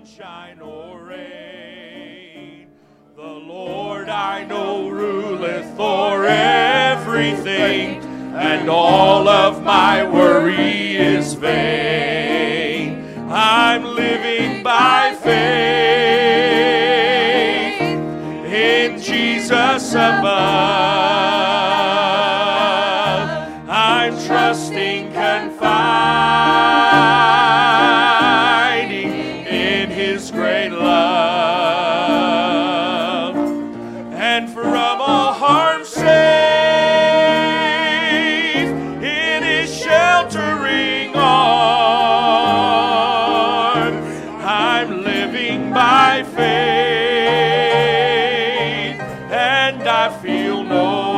Shine or rain, the Lord I know ruleth o'er everything, and all of my worry is vain. I'm living by faith in Jesus above. I'm trusting, confiding in His great love, and from all harm safe in His sheltering arm. I'm living by faith, and I feel no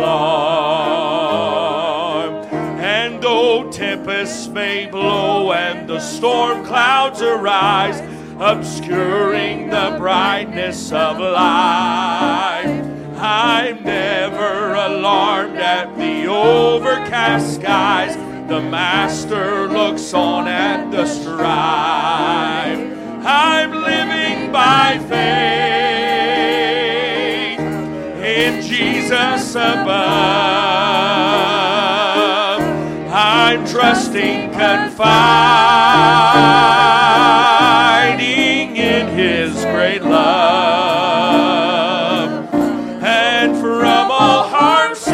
alarm. And though tempests may blow and the storm clouds arise, obscuring the brightness of life, I'm never alarmed at the overcast skies. The Master looks on at the strife. I'm living by faith in Jesus above. I'm trusting, confiding in His great love, and from all harm safe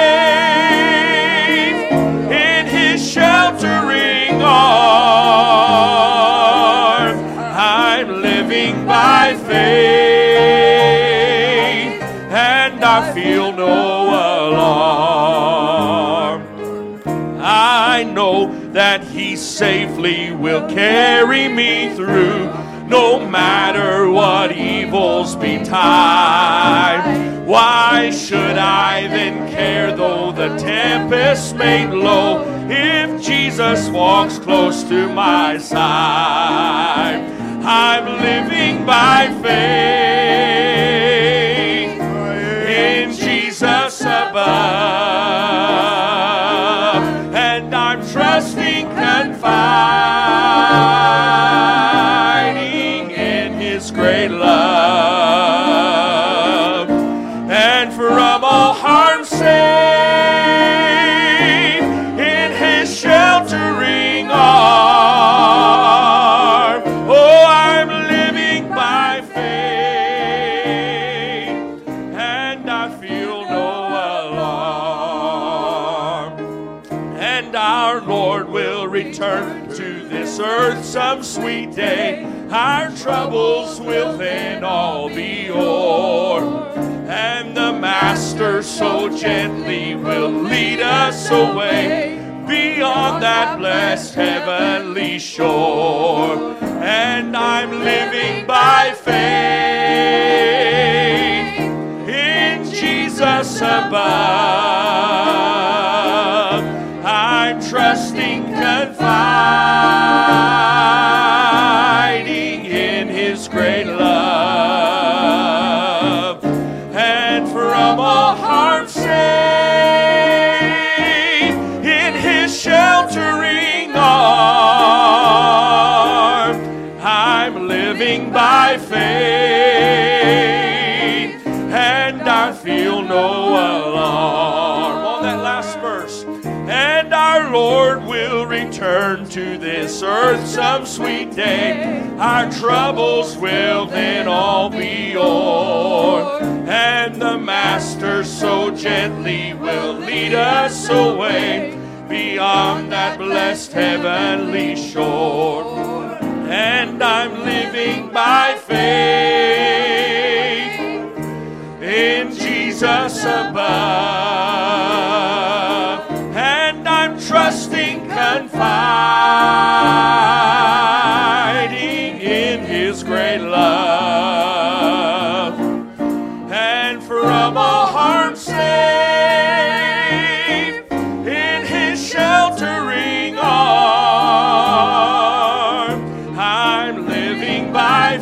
in His sheltering arm. I'm living by faith, and I feel no alarm. I know that He safely will carry me through, no matter what evils betide. Why should I then care though the tempest may blow, if Jesus walks close to my side? I'm living by faith in Jesus above, and I'm trusting, confiding in His great love, and from all harm safe in His sheltering arm. Oh, I'm living by faith, and I feel no alarm. And our Lord will return to this earth some sweet day. Our troubles will then all be o'er, and the Master so gently will lead us away beyond that blessed heavenly shore. And I'm living by faith in Jesus above. I'm trusting, confiding in His great love, and from all harm safe in His sheltering arm. I'm living by faith, and I feel no alarm. On that last verse, and our Lord will return to this earth some sweet day. Our troubles will then all be o'er, and the Master so gently will lead us away beyond that blessed heavenly shore. And I'm living by faith in Jesus above, and I'm trusting, confiding in His great love, and from all harm safe in His sheltering arm. I'm living by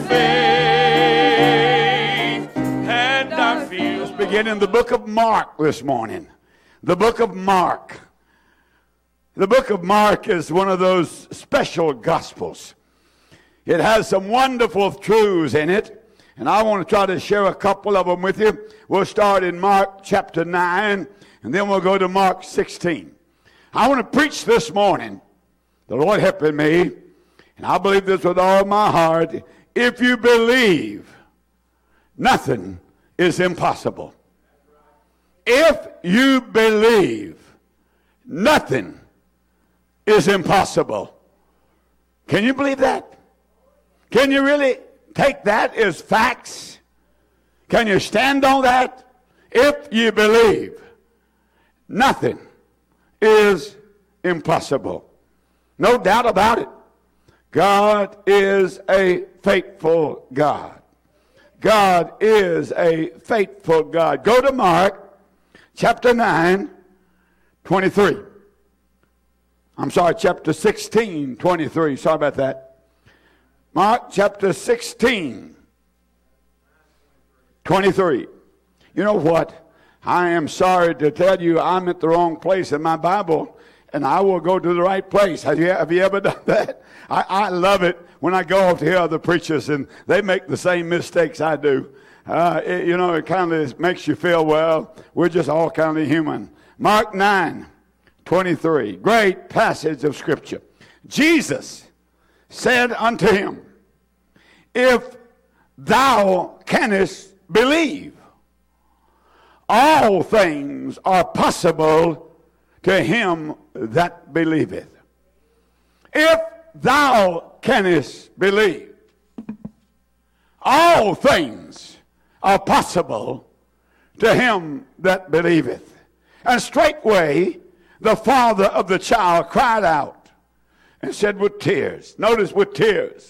faith, and I feel. Let's begin in the book of Mark this morning. The book of Mark. The book of Mark is one of those special gospels. It has some wonderful truths in it, and I want to try to share a couple of them with you. We'll start in Mark chapter 9, and then we'll go to Mark 16. I want to preach this morning, the Lord helping me, and I believe this with all my heart. If you believe, nothing is impossible. If you believe, nothing is impossible. Can you believe that? Can you really take that as facts? Can you stand on that? If you believe, nothing is impossible. No doubt about it. God is a faithful God. God is a faithful God. Go to Mark chapter 9, 23. I'm sorry, chapter 16, 23. Sorry about that. Mark chapter 16, 23. You know what? I am sorry to tell you I'm at the wrong place in my Bible, and I will go to the right place. Have you ever done that? I love it when I go off to hear other preachers, and they make the same mistakes I do. It kind of makes you feel, well, we're just all kind of human. Mark 9, 23. Great passage of Scripture. Jesus said unto him, if thou canst believe, all things are possible to him that believeth. If thou canst believe, all things are possible to him that believeth. And straightway the father of the child cried out and said with tears, notice with tears,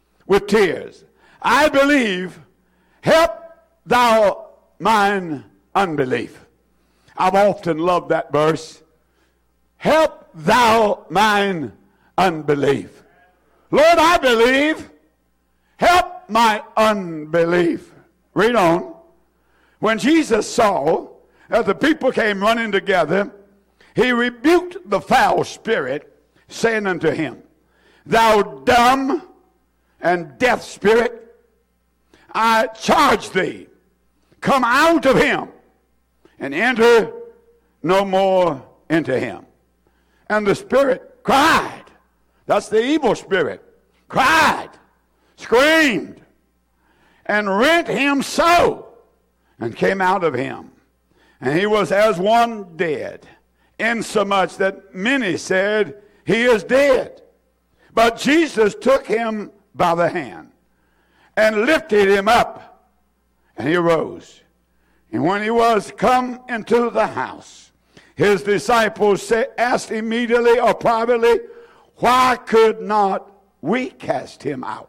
I believe, help thou mine unbelief. I've often loved that verse. Help thou mine unbelief. Lord, I believe, help my unbelief. Read on. When Jesus saw that the people came running together, he rebuked the foul spirit, saying unto him, thou dumb and deaf spirit, I charge thee, come out of him and enter no more into him. And the spirit cried. That's the evil spirit. Cried, screamed, and rent him so, and came out of him. And he was as one dead, insomuch that many said, he is dead. But Jesus took him by the hand and lifted him up, and he arose. And when he was come into the house, his disciples asked immediately or privately, why could not we cast him out?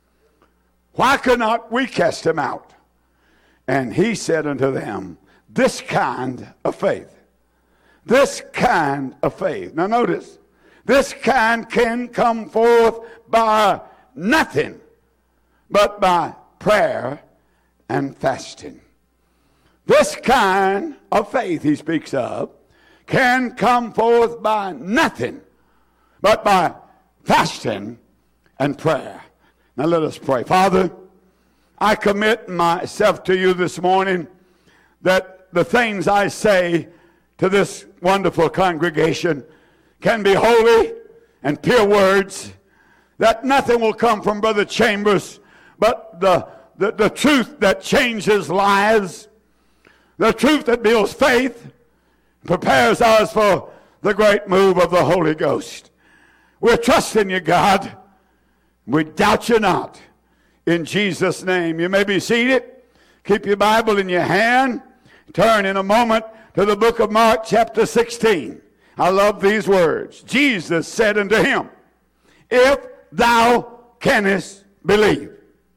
Why could not we cast him out? And he said unto them, this kind of faith. This kind of faith. Now notice, this kind can come forth by nothing but by prayer and fasting. This kind of faith he speaks of can come forth by nothing but by fasting and prayer. Now let us pray. Father, I commit myself to you this morning, that the things I say to this wonderful congregation can be holy and pure words, that nothing will come from Brother Chambers but the truth that changes lives, the truth that builds faith, prepares us for the great move of the Holy Ghost. We're trusting you, God. We doubt you not. In Jesus' name. You may be seated. Keep your Bible in your hand. Turn in a moment to the book of Mark chapter 16. I love these words. Jesus said unto him, if thou canst believe.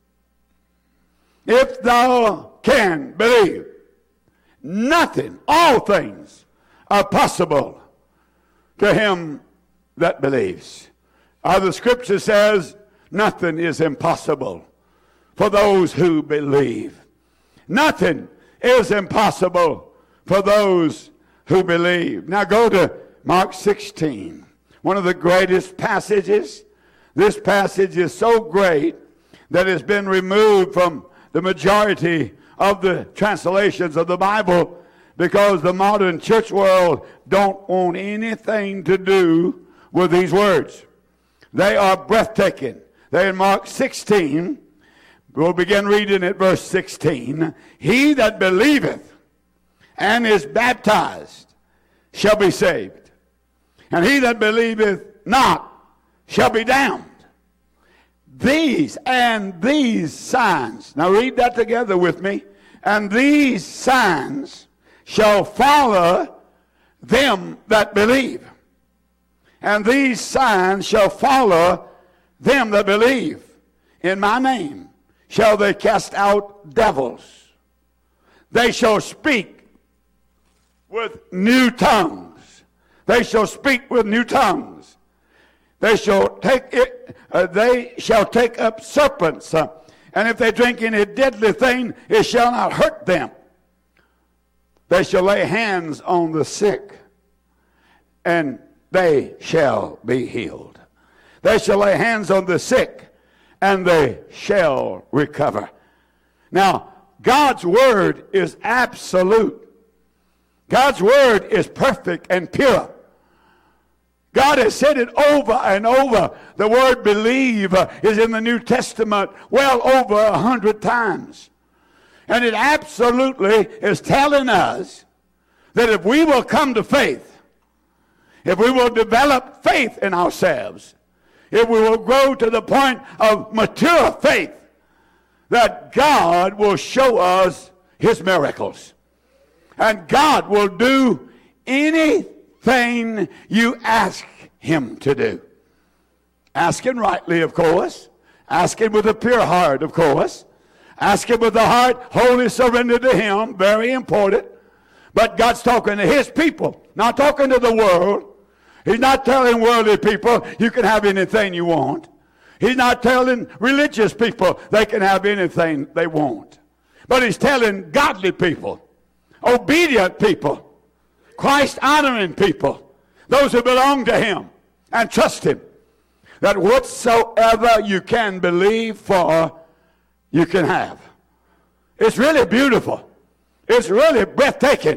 If thou can believe. Nothing, all things are possible to him that believes. The scripture says, nothing is impossible for those who believe. Nothing is impossible for those who believe. Now go to Mark 16, one of the greatest passages This passage is so great that it's been removed from the majority of the translations of the Bible because the modern church world don't want anything to do with these words. They are breathtaking. They're in Mark 16. We'll begin reading at verse 16. He that believeth and is baptized shall be saved, and he that believeth not shall be damned. These signs, now read that together with me, and these signs shall follow them that believe. And these signs shall follow them that believe. In my name shall they cast out devils. They shall speak with new tongues. They shall speak with new tongues. They shall take up serpents. And if they drink any deadly thing, it shall not hurt them. They shall lay hands on the sick, and they shall be healed. They shall lay hands on the sick, and they shall recover. Now, God's word is absolute. God's word is perfect and pure. God has said it over and over. The word believe is in the New Testament well over 100 times. And it absolutely is telling us that if we will come to faith, if we will develop faith in ourselves, if we will grow to the point of mature faith, that God will show us his miracles. And God will do anything you ask him to do. Ask him rightly, of course. Ask him with a pure heart, of course. Ask him with a heart wholly surrendered to him. Very important. But God's talking to his people, not talking to the world. He's not telling worldly people you can have anything you want. He's not telling religious people they can have anything they want. But he's telling godly people, obedient people, Christ-honoring people, those who belong to him and trust him, that whatsoever you can believe for, you can have. It's really beautiful. It's really breathtaking.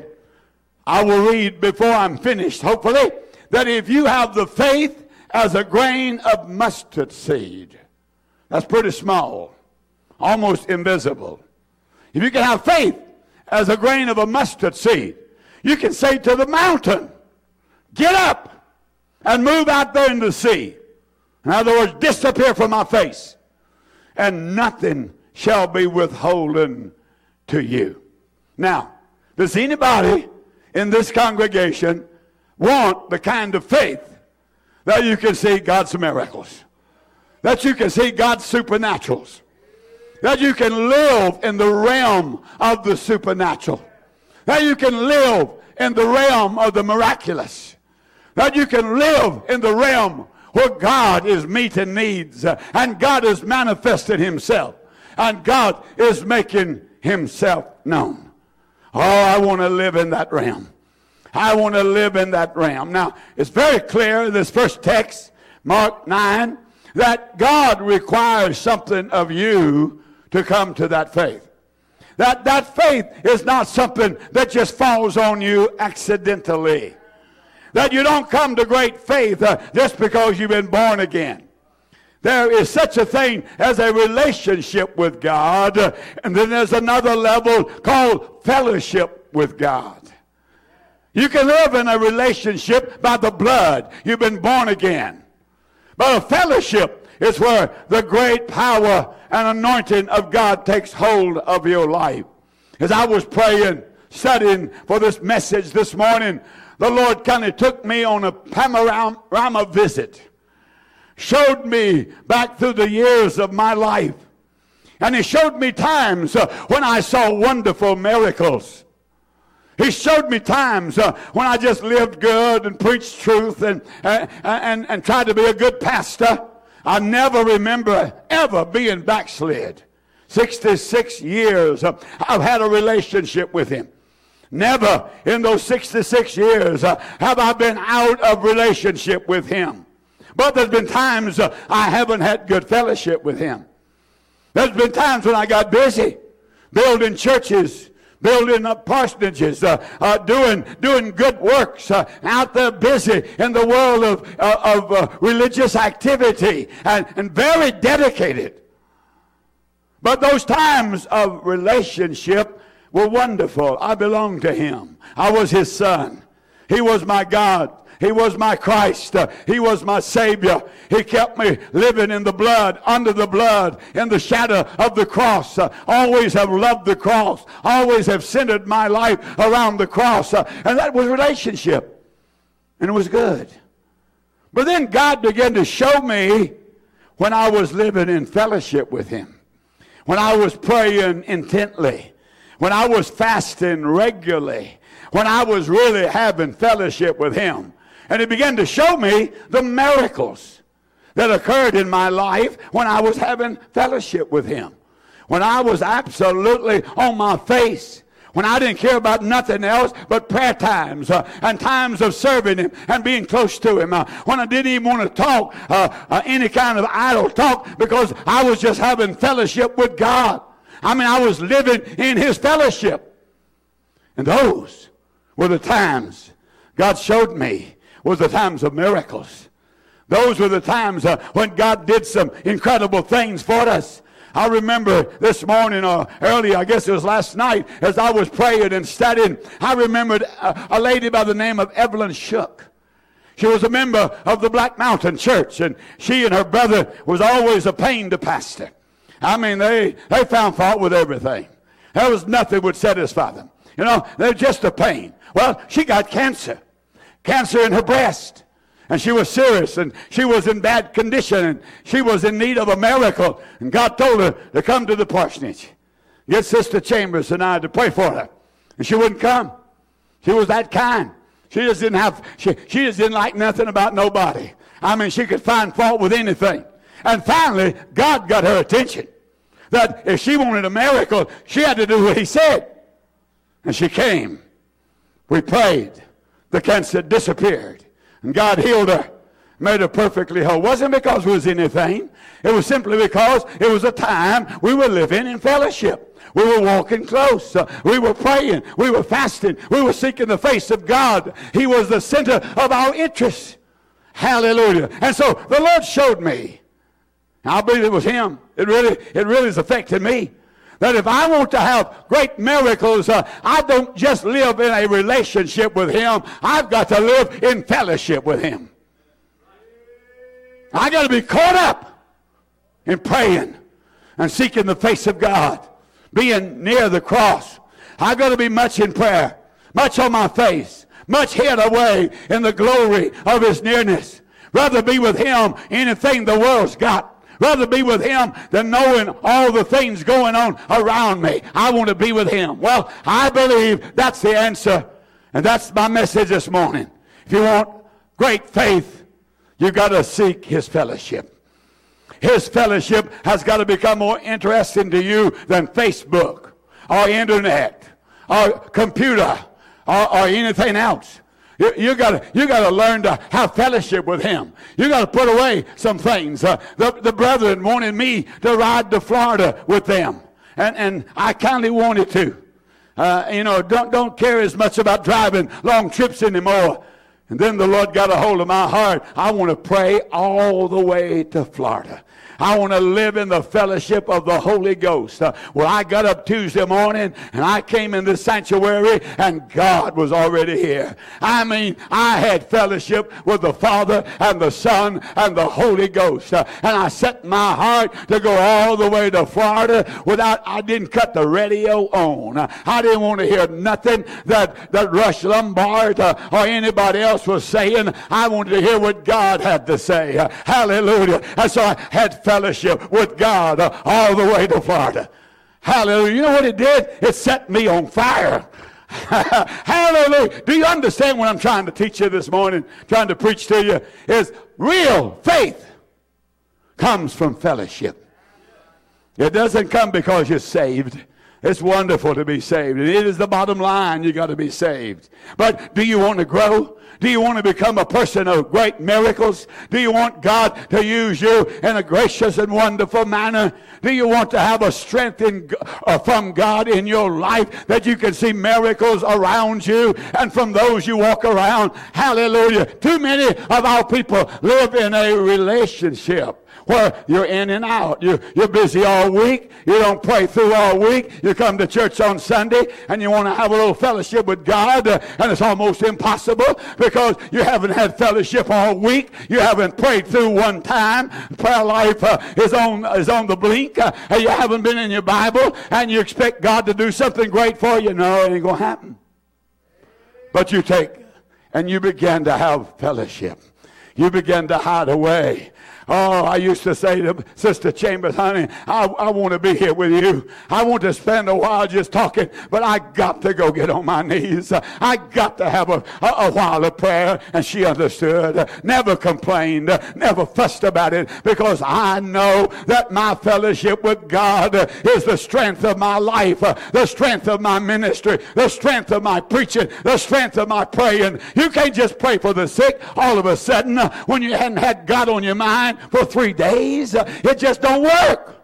I will read before I'm finished, hopefully, that if you have the faith as a grain of mustard seed, that's pretty small, almost invisible. If you can have faith as a grain of a mustard seed, you can say to the mountain, get up and move out there in the sea. In other words, disappear from my face, and nothing shall be withholden to you. Now, does anybody in this congregation want the kind of faith that you can see God's miracles, that you can see God's supernaturals, that you can live in the realm of the supernatural, that you can live in the realm of the miraculous, that you can live in the realm where God is meeting needs, and God is manifesting himself, and God is making himself known. Oh, I want to live in that realm. I want to live in that realm. Now, it's very clear in this first text, Mark 9, that God requires something of you to come to that faith. That faith is not something that just falls on you accidentally. That you don't come to great faith just because you've been born again. There is such a thing as a relationship with God, and then there's another level called fellowship with God. You can live in a relationship by the blood. You've been born again. But a fellowship is where the great power and anointing of God takes hold of your life. As I was praying, studying for this message this morning, the Lord kind of took me on a panorama visit. Showed me back through the years of my life. And he showed me times when I saw wonderful miracles. He showed me times when I just lived good and preached truth and tried to be a good pastor. I never remember ever being backslid. 66 years I've had a relationship with him. Never in those 66 years have I been out of relationship with him. But there's been times I haven't had good fellowship with him. There's been times when I got busy building churches, building up parsonages, doing good works, out there busy in the world of religious activity, and very dedicated. But those times of relationship were wonderful. I belonged to him. I was his son. He was my God. He was my Christ. He was my Savior. He kept me living in the blood, under the blood, in the shadow of the cross. Always have loved the cross. Always have centered my life around the cross. And that was relationship. And it was good. But then God began to show me when I was living in fellowship with him. When I was praying intently. When I was fasting regularly. When I was really having fellowship with him. And he began to show me the miracles that occurred in my life when I was having fellowship with him. When I was absolutely on my face. When I didn't care about nothing else but prayer times and times of serving him and being close to him. When I didn't even want to talk any kind of idle talk because I was just having fellowship with God. I mean, I was living in his fellowship. And those were the times God showed me was the times of miracles. Those were the times when God did some incredible things for us. I remember this morning or early, I guess it was last night, as I was praying and studying, I remembered a lady by the name of Evelyn Shook. She was a member of the Black Mountain Church, and she and her brother was always a pain to pastor. I mean, they found fault with everything. There was nothing would satisfy them. You know, they're just a pain. Well, she got cancer in her breast. And she was serious, and she was in bad condition, and she was in need of a miracle. And God told her to come to the parsonage. Get Sister Chambers and I to pray for her. And she wouldn't come. She was that kind. She just didn't like nothing about nobody. I mean, she could find fault with anything. And finally, God got her attention. That if she wanted a miracle, she had to do what he said. And she came. We prayed. The cancer disappeared. And God healed her, made her perfectly whole. It wasn't because it was anything. It was simply because it was a time we were living in fellowship. We were walking close. We were praying. We were fasting. We were seeking the face of God. He was the center of our interest. Hallelujah. And so the Lord showed me. I believe it was him. It really has affected me. That if I want to have great miracles, I don't just live in a relationship with him. I've got to live in fellowship with him. I got to be caught up in praying and seeking the face of God, being near the cross. I've got to be much in prayer, much on my face, much hid away in the glory of his nearness. Rather be with him anything the world's got. Rather be with him than knowing all the things going on around me. I want to be with him. Well, I believe that's the answer. And that's my message this morning. If you want great faith, you've got to seek his fellowship. His fellowship has got to become more interesting to you than Facebook or internet or computer or anything else. You got to learn to have fellowship with him. You got to put away some things. The brethren wanted me to ride to Florida with them, and I kindly wanted to. Don't care as much about driving long trips anymore. And then the Lord got a hold of my heart. I want to pray all the way to Florida. I want to live in the fellowship of the Holy Ghost. Well, I got up Tuesday morning and I came in the sanctuary and God was already here. I mean, I had fellowship with the Father and the Son and the Holy Ghost. And I set my heart to go all the way to Florida I didn't cut the radio on. I didn't want to hear nothing that Rush Lombard or anybody else was saying. I wanted to hear what God had to say. Hallelujah. And so I had fellowship with God all the way to Florida. Hallelujah. You know what it did? It set me on fire. Hallelujah. Do you understand what I'm trying to teach you this morning, trying to preach to you? Is real faith comes from fellowship. It doesn't come because you're saved. It's wonderful to be saved. And it is the bottom line. You got to be saved. But do you want to grow? Do you want to become a person of great miracles? Do you want God to use you in a gracious and wonderful manner? Do you want to have a strength from God in your life that you can see miracles around you and from those you walk around? Hallelujah. Too many of our people live in a relationship where you're in and out. You're busy all week. You don't pray through all week. You come to church on Sunday and you want to have a little fellowship with God, and it's almost impossible because you haven't had fellowship all week. You haven't prayed through one time. Prayer life is on the blink. And you haven't been in your Bible, and you expect God to do something great for you. No, it ain't going to happen. But you take and you begin to have fellowship. You begin to hide away. Oh, I used to say to Sister Chambers, honey, I want to be here with you. I want to spend a while just talking, but I got to go get on my knees. I got to have a while of prayer. And she understood, never complained, never fussed about it, because I know that my fellowship with God is the strength of my life, the strength of my ministry, the strength of my preaching, the strength of my praying. You can't just pray for the sick all of a sudden when you hadn't had God on your mind for 3 days. It just don't work.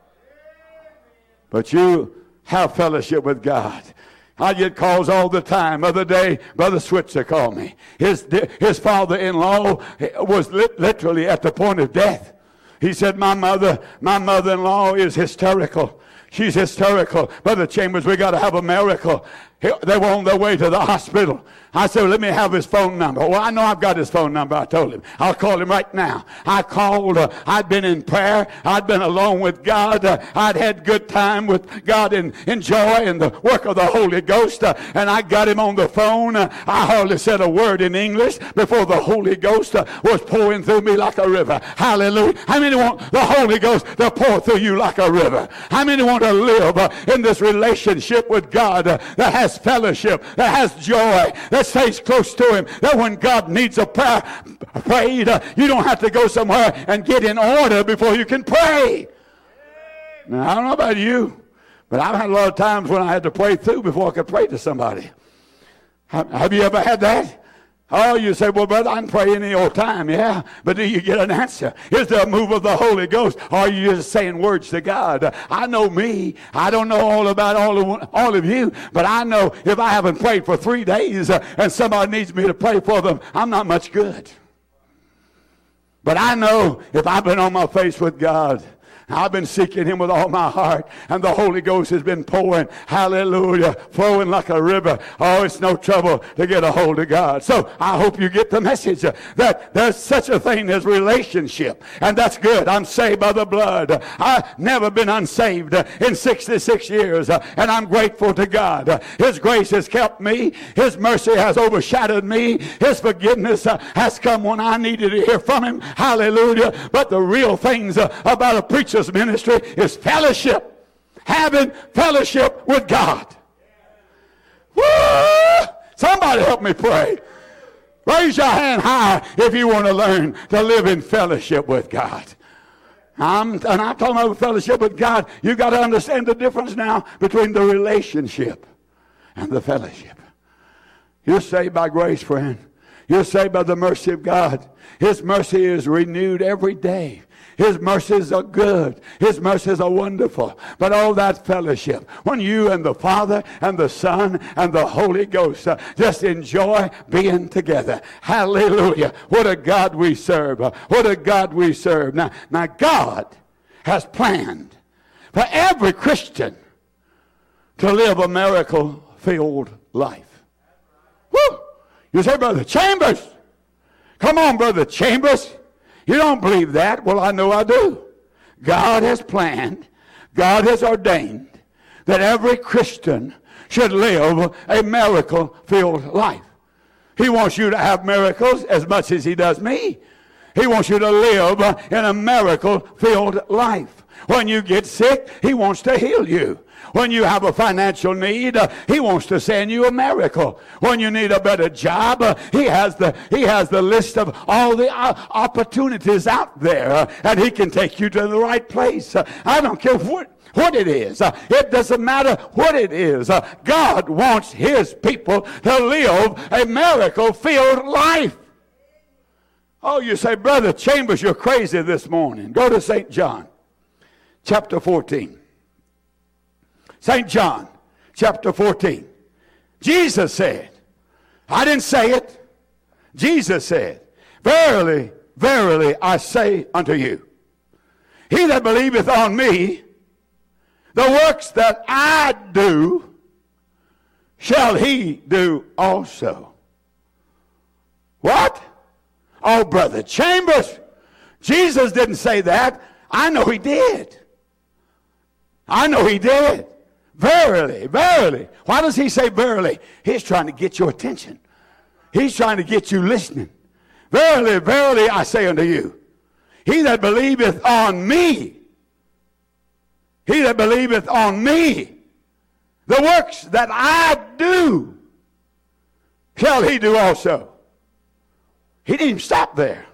But you have fellowship with God. I get calls all the time. Other day, Brother Switzer called me. His father-in-law was literally at the point of death. He said, my mother-in-law is hysterical. She's hysterical. Brother Chambers, we got to have a miracle. They were on their way to the hospital. I said, let me have his phone number. Well, I know I've got his phone number. I told him. I'll call him right now. I called. I'd been in prayer. I'd been alone with God. I'd had good time with God and joy and the work of the Holy Ghost. And I got him on the phone. I hardly said a word in English before the Holy Ghost was pouring through me like a river. Hallelujah. How many want the Holy Ghost to pour through you like a river? How many want to live in this relationship with God that has fellowship, that has joy, that stays close to him, that when God needs a prayer prayed, you don't have to go somewhere and get in order before you can pray. Now, I don't know about you, but I've had a lot of times when I had to pray through before I could pray to somebody. Have you ever had that? Oh, you say, well, brother, I can pray any old time. Yeah, but do you get an answer? Is there a move of the Holy Ghost? Or are you just saying words to God? I know me. I don't know all about all of you, but I know if I haven't prayed for 3 days and somebody needs me to pray for them, I'm not much good. But I know if I've been on my face with God, I've been seeking him with all my heart, and the Holy Ghost has been pouring, hallelujah, flowing like a river. Oh, it's no trouble to get a hold of God. So I hope you get the message that there's such a thing as relationship, and that's good. I'm saved by the blood. I've never been unsaved in 66 years, and I'm grateful to God. His grace has kept me. His mercy has overshadowed me. His forgiveness has come when I needed to hear from him. Hallelujah. But the real things about a preacher's ministry is fellowship, having fellowship with God. Woo! Somebody help me pray. Raise your hand high if you want to learn to live in fellowship with God. I'm talking about fellowship with God. You got to understand the difference now between the relationship and the fellowship. You're saved by grace, friend. You're saved by the mercy of God. His mercy is renewed every day. His mercies are good. His mercies are wonderful. But all that fellowship, when you and the Father and the Son and the Holy Ghost just enjoy being together. Hallelujah. What a God we serve. What a God we serve. Now God has planned for every Christian to live a miracle-filled life. Woo! You say, Brother Chambers. Come on, Brother Chambers. You don't believe that? Well, I know I do. God has planned, God has ordained that every Christian should live a miracle-filled life. He wants you to have miracles as much as he does me. He wants you to live in a miracle-filled life. When you get sick, he wants to heal you. When you have a financial need, he wants to send you a miracle. When you need a better job, he has the list of all the opportunities out there, and he can take you to the right place. I don't care what it is. It doesn't matter what it is. God wants his people to live a miracle-filled life. Oh, you say, Brother Chambers, you're crazy this morning. Go to St. John, chapter 14. St. John, chapter 14. Jesus said, I didn't say it. Jesus said, verily, verily, I say unto you, he that believeth on me, the works that I do, shall he do also. What? Oh, Brother Chambers, Jesus didn't say that. I know he did. I know he did. Verily, verily. Why does he say verily? He's trying to get your attention. He's trying to get you listening. Verily, verily, I say unto you, he that believeth on me, he that believeth on me, the works that I do, shall he do also. He didn't even stop there.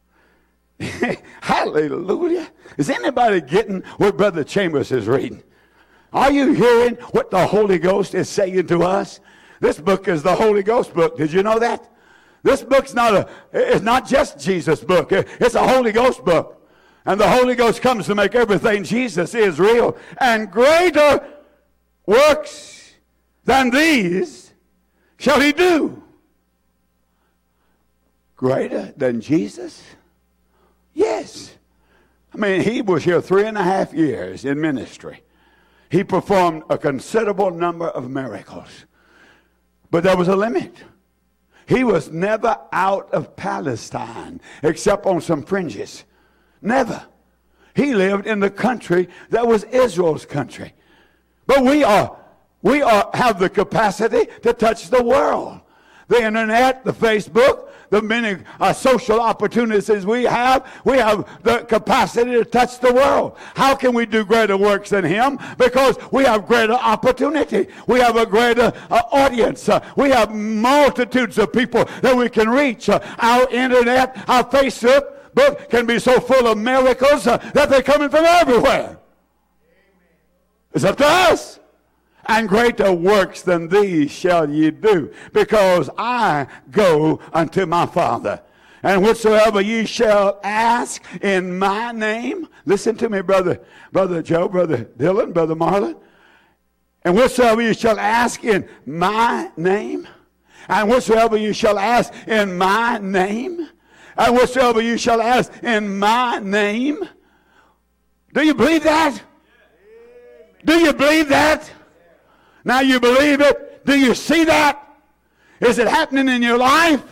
Hallelujah. Is anybody getting what Brother Chambers is reading? Are you hearing what the Holy Ghost is saying to us? This book is the Holy Ghost book. Did you know that? This book's it's not just Jesus' book. It's a Holy Ghost book. And the Holy Ghost comes to make everything Jesus is real. And greater works than these shall he do. Greater than Jesus? Yes. I mean, he was here 3.5 years in ministry. He performed a considerable number of miracles. But there was a limit. He was never out of Palestine except on some fringes. Never. He lived in the country that was Israel's country. But we have the capacity to touch the world. The internet, the Facebook, the many social opportunities we have the capacity to touch the world. How can we do greater works than him? Because we have greater opportunity. We have a greater audience. We have multitudes of people that we can reach. Our internet, our Facebook book can be so full of miracles that they're coming from everywhere. It's up to us. And greater works than these shall ye do, because I go unto my Father. And whatsoever ye shall ask in my name, listen to me, Brother Joe, Brother Dylan, Brother Marlon. And whatsoever ye shall ask in my name, and whatsoever you shall ask in my name, and whatsoever you shall ask in my name. Do you believe that? Do you believe that? Now you believe it. Do you see that? Is it happening in your life?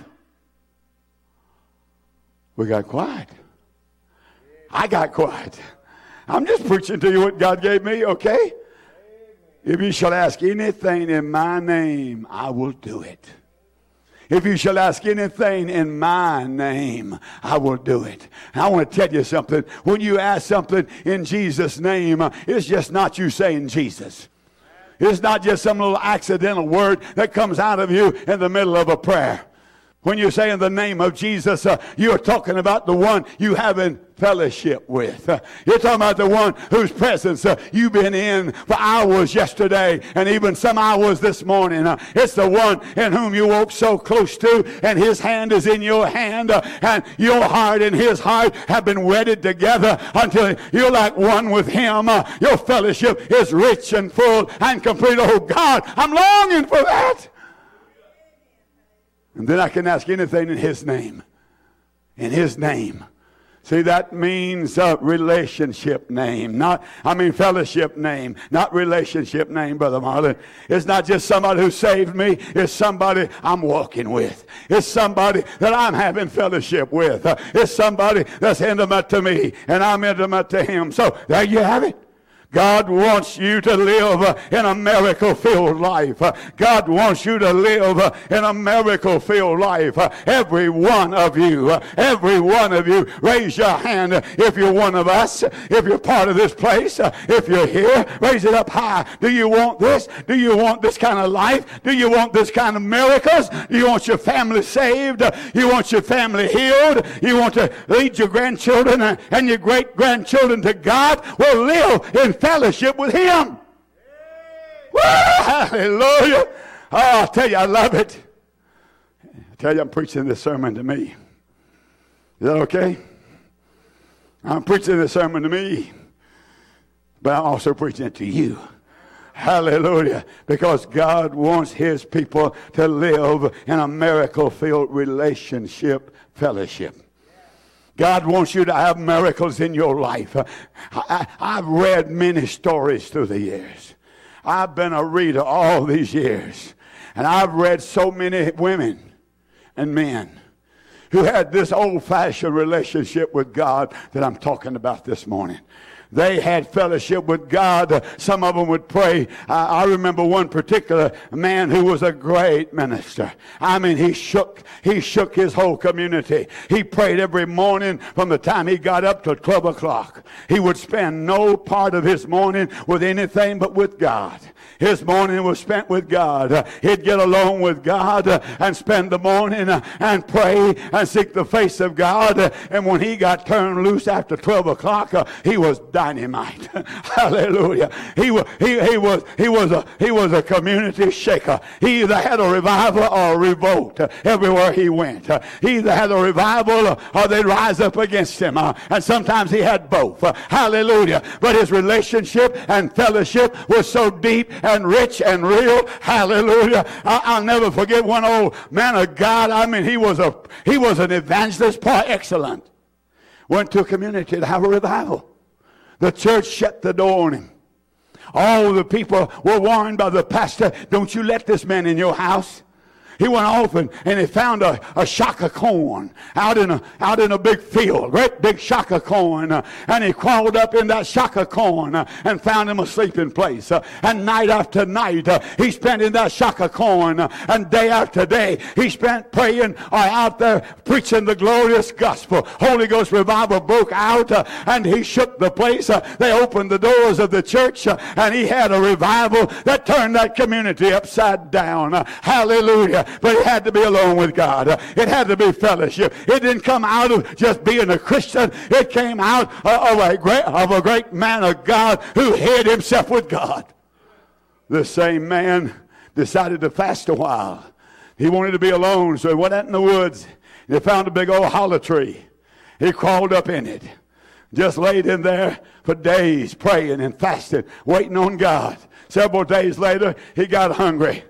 We got quiet. I got quiet. I'm just preaching to you what God gave me, okay? If you shall ask anything in my name, I will do it. If you shall ask anything in my name, I will do it. And I want to tell you something. When you ask something in Jesus' name, it's just not you saying Jesus. It's not just some little accidental word that comes out of you in the middle of a prayer. When you say in the name of Jesus, you're talking about the one you have in fellowship with. You're talking about the one whose presence you've been in for hours yesterday and even some hours this morning. It's the one in whom you walk so close to, and his hand is in your hand, and your heart and his heart have been wedded together until you're like one with him. Your fellowship is rich and full and complete. Oh God, I'm longing for that. And then I can ask anything in his name. In his name. See, that means relationship name. Fellowship name. Not relationship name, Brother Marlon. It's not just somebody who saved me. It's somebody I'm walking with. It's somebody that I'm having fellowship with. It's somebody that's intimate to me, and I'm intimate to him. So there you have it. God wants you to live in a miracle-filled life. God wants you to live in a miracle-filled life. Every one of you, raise your hand if you're one of us, if you're part of this place, if you're here, raise it up high. Do you want this? Do you want this kind of life? Do you want this kind of miracles? Do you want your family saved? You want your family healed? You want to lead your grandchildren and your great-grandchildren to God? Well, live in fellowship with Him. Woo, hallelujah. Oh, I'll tell you, I love it. I tell you, I'm preaching this sermon to me. Is that okay? I'm preaching this sermon to me, but I'm also preaching it to you. Hallelujah. Because God wants His people to live in a miracle-filled relationship fellowship. God wants you to have miracles in your life. I've read many stories through the years. I've been a reader all these years. And I've read so many women and men who had this old-fashioned relationship with God that I'm talking about this morning. They had fellowship with God. Some of them would pray. I remember one particular man who was a great minister. I mean, he shook his whole community. He prayed every morning from the time he got up till 12 o'clock. He would spend no part of his morning with anything but with God. His morning was spent with God. He'd get alone with God and spend the morning and pray and seek the face of God. And when he got turned loose after 12 o'clock, he was dynamite. Hallelujah. He was a community shaker. He either had a revival or a revolt everywhere he went. He either had a revival or they'd rise up against him. And sometimes he had both. Hallelujah. But his relationship and fellowship was so deep and rich and real. Hallelujah. I'll never forget one old man of God. I mean, he was an evangelist par excellence. Went to a community to have a revival. The church shut the door on him. All the people were warned by the pastor, don't you let this man in your house. He went off and he found a shock of corn out in a big field, great big shock of corn. And he crawled up in that shock of corn and found him a sleeping place. And night after night, he spent in that shock of corn. And day after day, he spent praying or out there preaching the glorious gospel. Holy Ghost revival broke out and he shook the place. They opened the doors of the church and he had a revival that turned that community upside down. Hallelujah. But it had to be alone with God. It had to be fellowship. It didn't come out of just being a Christian. It came out of a great man of God who hid himself with God. The same man decided to fast a while. He wanted to be alone, so he went out in the woods. He found a big old hollow tree. He crawled up in it. Just laid in there for days praying and fasting, waiting on God. Several days later, he got hungry.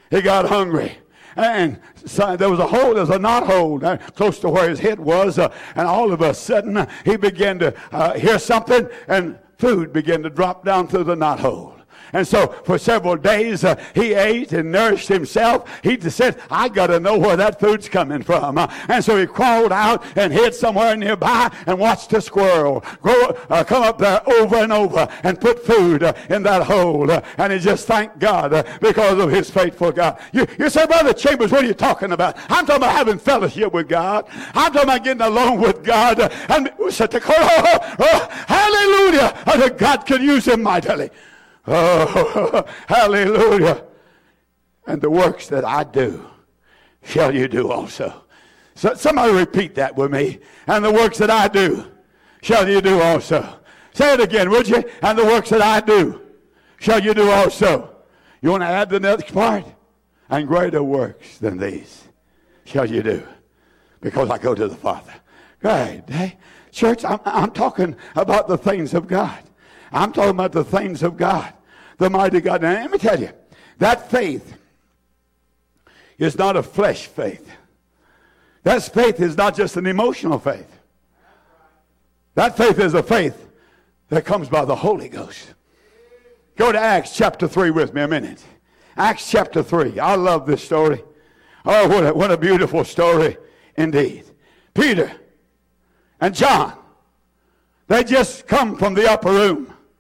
And so there was a knot hole close to where his head was. And all of a sudden, he began to hear something, and food began to drop down through the knot hole. And so for several days, he ate and nourished himself. He just said, I got to know where that food's coming from. And so he crawled out and hid somewhere nearby and watched a squirrel come up there over and over and put food in that hole. And he just thanked God because of his faithful God. You say, Brother Chambers, what are you talking about? I'm talking about having fellowship with God. I'm talking about getting alone with God. And hallelujah. And God can use him mightily. Oh, hallelujah. And the works that I do shall you do also. So somebody repeat that with me. And the works that I do shall you do also. Say it again, would you? And the works that I do shall you do also. You want to add the next part? And greater works than these shall you do, because I go to the Father. Right. Hey, church, I'm talking about the things of God. I'm talking about the things of God, the mighty God. Now, let me tell you, that faith is not a flesh faith. That faith is not just an emotional faith. That faith is a faith that comes by the Holy Ghost. Go to Acts chapter 3 with me a minute. Acts chapter 3. I love this story. Oh, what a beautiful story indeed. Peter and John, they just come from the upper room.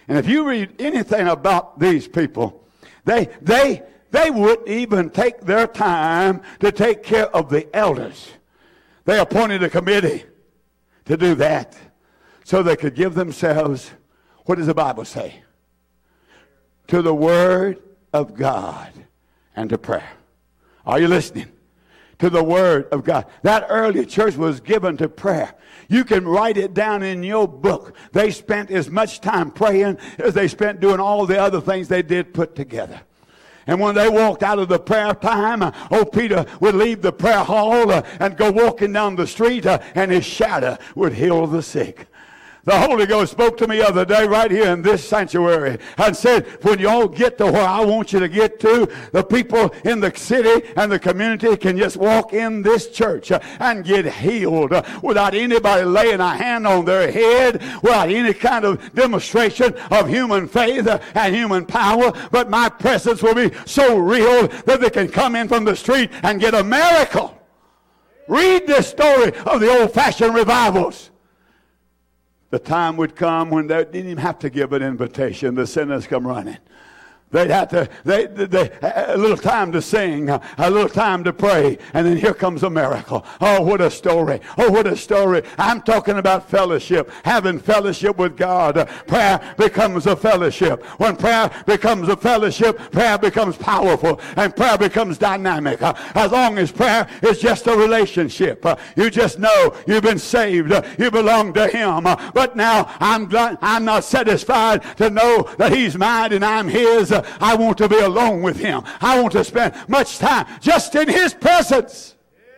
And if you read anything about these people, they wouldn't even take their time to take care of the elders. They appointed a committee to do that so they could give themselves, what does the Bible say? To the Word of God and to prayer. Are you listening? To the Word of God. That early church was given to prayer. You can write it down in your book. They spent as much time praying as they spent doing all the other things they did put together. And when they walked out of the prayer time, Peter would leave the prayer hall and go walking down the street, and his shadow would heal the sick. The Holy Ghost spoke to me the other day right here in this sanctuary and said, when you all get to where I want you to get to, the people in the city and the community can just walk in this church and get healed without anybody laying a hand on their head, without any kind of demonstration of human faith and human power. But my presence will be so real that they can come in from the street and get a miracle. Read this story of the old-fashioned revivals. The time would come when they didn't even have to give an invitation. The sinners come running. They'd have to, a little time to sing, a little time to pray, and then here comes a miracle. Oh, what a story. Oh, what a story. I'm talking about fellowship, having fellowship with God. Prayer becomes a fellowship. When prayer becomes a fellowship, prayer becomes powerful, and prayer becomes dynamic. As long as prayer is just a relationship, you just know you've been saved, you belong to Him. But now I'm not satisfied to know that He's mine and I'm His. I want to be alone with Him. I want to spend much time just in His presence.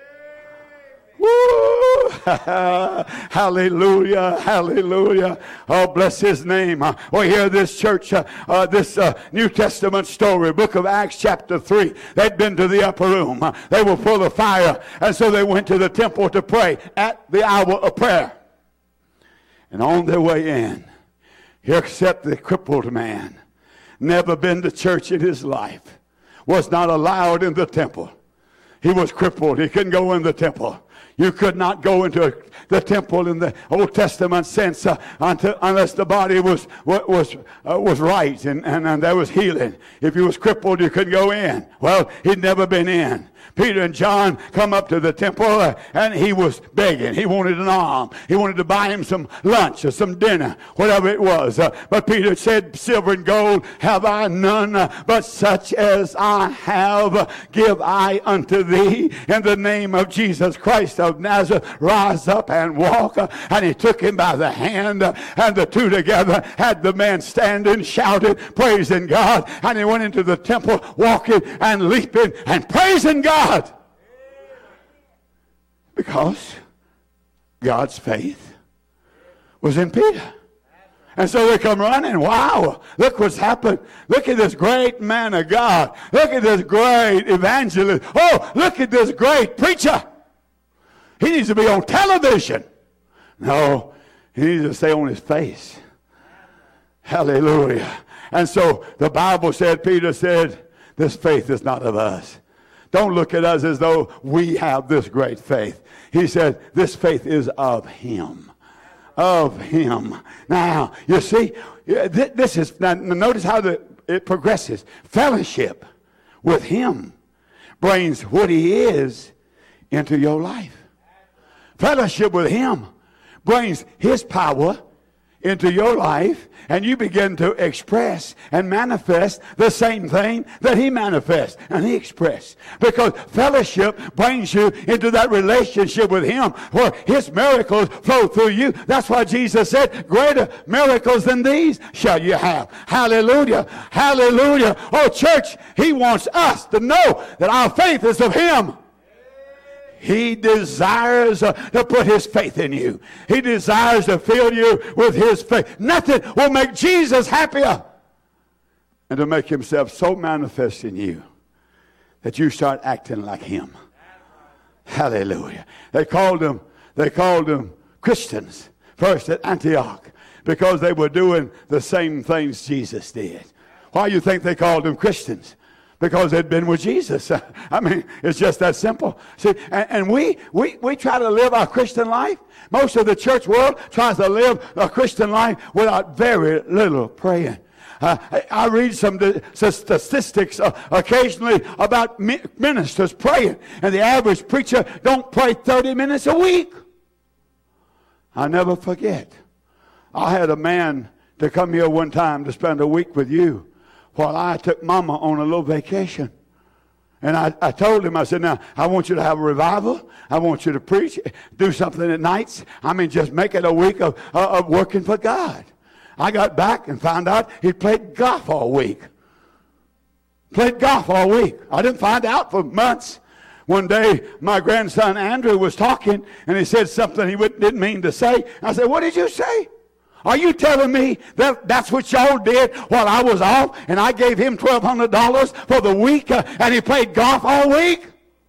Woo! Hallelujah, hallelujah. Oh, bless His name. We hear this church, this New Testament story, book of Acts chapter 3. They'd been to the upper room. They were full of fire, and so they went to the temple to pray at the hour of prayer. And on their way in, here sat the crippled man. Never been to church in his life. Was not allowed in the temple. He was crippled. He couldn't go in the temple. You could not go into the temple in the Old Testament sense unless the body was right and there was healing. If you was crippled, you couldn't go in. Well, he'd never been in. Peter and John come up to the temple and he was begging. He wanted an alms. He wanted to buy him some lunch or some dinner, whatever it was. But Peter said, silver and gold have I none, but such as I have give I unto thee. In the name of Jesus Christ of Nazareth, rise up and walk. And he took him by the hand, and the two together had the man standing, shouting, praising God. And he went into the temple walking and leaping and praising God. Because God's faith was in Peter. And so they come running. Wow, look what's happened. Look at this great man of God. Look at this great evangelist. Oh, look at this great preacher. He needs to be on television. No, he needs to stay on his face. Hallelujah. And so the Bible said, Peter said, this faith is not of us. Don't look at us as though we have this great faith. He said, this faith is of Him. Of Him. Now, you see, this is, now notice how it progresses. Fellowship with Him brings what He is into your life. Fellowship with Him brings His power into your life, and you begin to express and manifest the same thing that He manifests and He expressed. Because fellowship brings you into that relationship with Him where His miracles flow through you. That's why Jesus said, greater miracles than these shall you have. Hallelujah. Hallelujah. Oh, church, He wants us to know that our faith is of Him. He desires to put His faith in you. He desires to fill you with His faith. Nothing will make Jesus happier than to make Himself so manifest in you that you start acting like Him. Hallelujah. They called them Christians first at Antioch because they were doing the same things Jesus did. Why do you think they called them Christians? Because they'd been with Jesus. I mean, it's just that simple. See, and we try to live our Christian life. Most of the church world tries to live a Christian life without very little praying. I read some statistics occasionally about ministers praying, and the average preacher don't pray 30 minutes a week. I never forget. I had a man to come here one time to spend a week with you while I took Mama on a little vacation. And I told him, I said, now, I want you to have a revival. I want you to preach, do something at nights. I mean, just make it a week of working for God. I got back and found out he played golf all week. Played golf all week. I didn't find out for months. One day, my grandson Andrew was talking, and he said something he didn't mean to say. I said, what did you say? Are you telling me that that's what y'all did while I was off, and I gave him $1,200 for the week, and he played golf all week?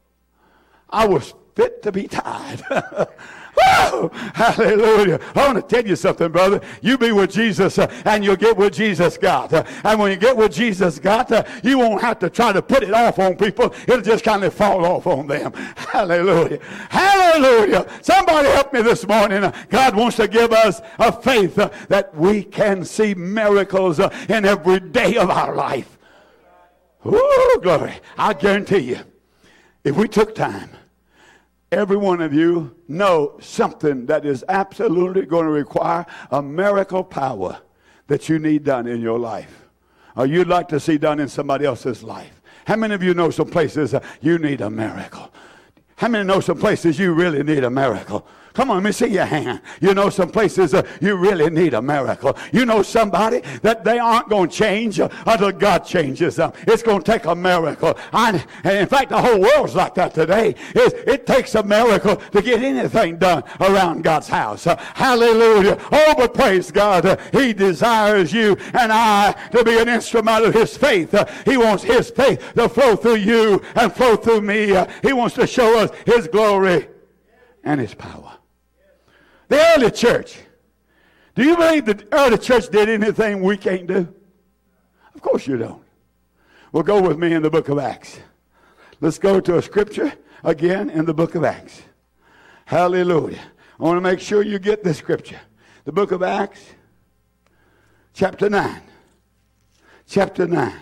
I was fit to be tied. Woo! Hallelujah. I want to tell you something, brother. You be with Jesus and you'll get what Jesus got. And when you get what Jesus got, you won't have to try to put it off on people. It'll just kind of fall off on them. Hallelujah. Hallelujah. Somebody help me this morning. God wants to give us a faith that we can see miracles in every day of our life. Ooh, glory. I guarantee you, if we took time, every one of you know something that is absolutely going to require a miracle power that you need done in your life, or you'd like to see done in somebody else's life. How many of you know some places you need a miracle? How many know some places you really need a miracle? Come on, let me see your hand. You know some places you really need a miracle. You know somebody that they aren't going to change until God changes them. It's going to take a miracle. And in fact, the whole world's like that today. It takes a miracle to get anything done around God's house. Hallelujah. Oh, but praise God. He desires you and I to be an instrument of His faith. He wants His faith to flow through you and flow through me. He wants to show us His glory and His power. The early church. Do you believe the early church did anything we can't do? Of course you don't. Well, go with me in the book of Acts. Let's go to a scripture again in the book of Acts. Hallelujah. I want to make sure you get this scripture. The book of Acts, chapter 9. Chapter 9.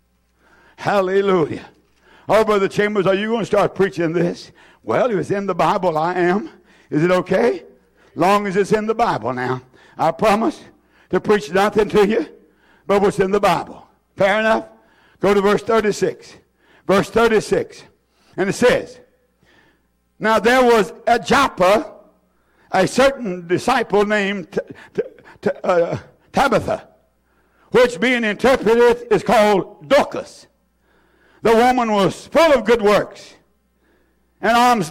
Hallelujah. Oh, Brother Chambers, are you going to start preaching this? Well, if it's in the Bible, I am. Is it okay? Long as it's in the Bible now. I promise to preach nothing to you but what's in the Bible. Fair enough? Go to verse 36. Verse 36. And it says, now there was at Joppa a certain disciple named Tabitha, which being interpreted is called Dorcas. The woman was full of good works and alms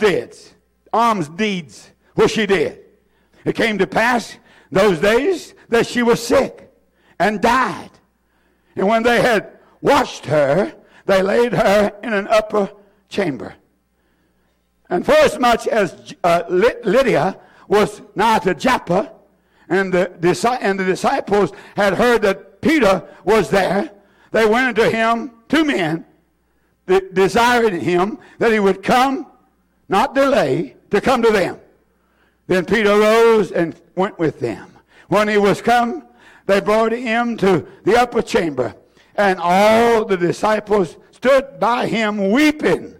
deeds, which she did. It came to pass those days that she was sick and died. And when they had washed her, they laid her in an upper chamber. And forasmuch as Lydia was nigh to Joppa, and the disciples had heard that Peter was there, they went unto him, two men, desiring him that he would come, not delay, to come to them. Then Peter rose and went with them. When he was come, they brought him to the upper chamber, and all the disciples stood by him weeping,